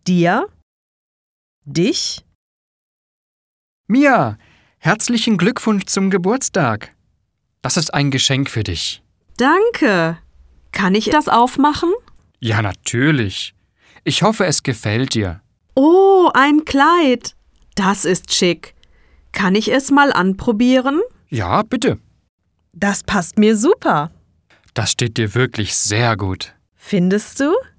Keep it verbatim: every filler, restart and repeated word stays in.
Dir? Dich? Mia, herzlichen Glückwunsch zum Geburtstag. Das ist ein Geschenk für dich. Danke. Kann ich das aufmachen? Ja, natürlich. Ich hoffe, es gefällt dir. Oh, ein Kleid. Das ist schick. Kann ich es mal anprobieren? Ja, bitte. Das passt mir super. Das steht dir wirklich sehr gut. Findest du?